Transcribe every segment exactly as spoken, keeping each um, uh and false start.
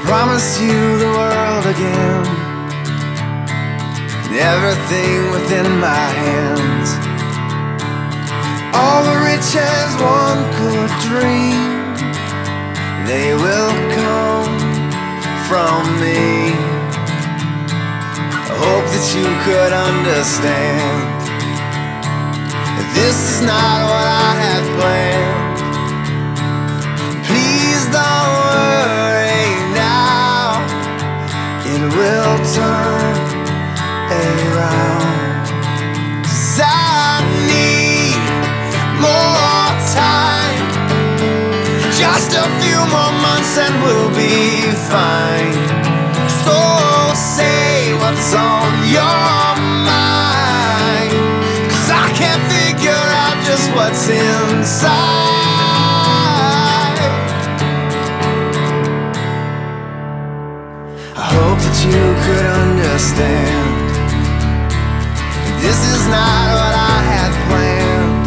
promise you the world again, everything within my hands. All the riches one could dream, they will come from me. I hope that you could understand that this is not what I had planned. Please don't worry now, it will turn around. 'Cause I need more time, just a few more months and we'll be fine. So say what's on your mind, 'cause I can't figure out just what's inside. I hope that you could understand this is not what I had planned.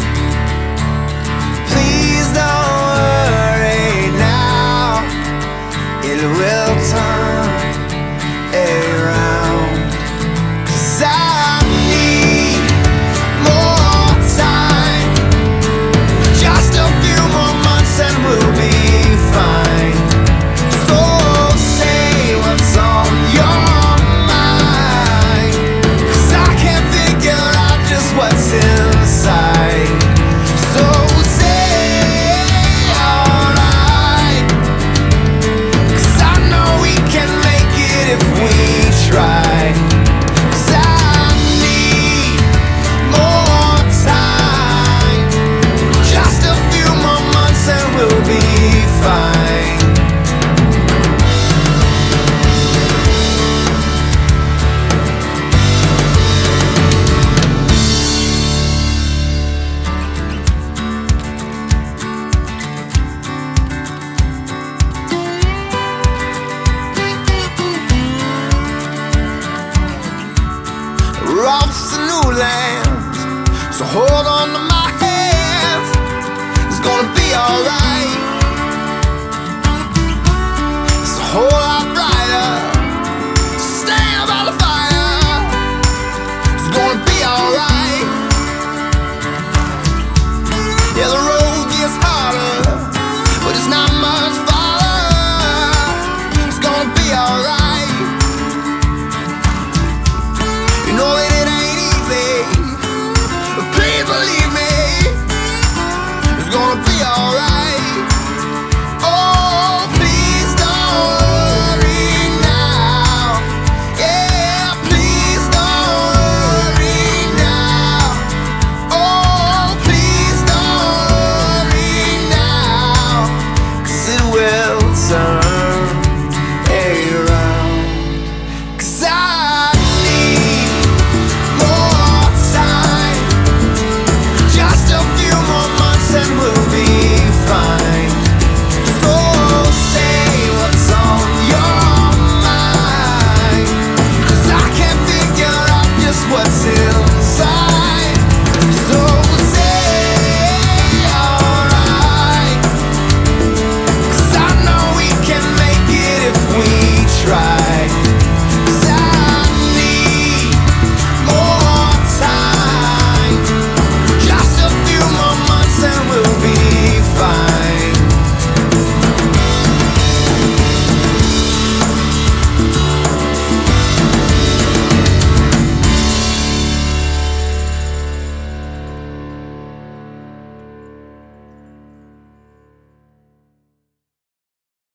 Please don't worry now, it will turn around. 'Cause I need more time, just a few more months and we'll be fine. So say what's on your mind, 'cause I can't figure out just what's inside. So say alright, 'cause I know we can make it if we try. 'Cause I need more time, just a few more months and we'll be fine. We're off to new lands, so hold on to my hands. It's gonna be alright. So hold on.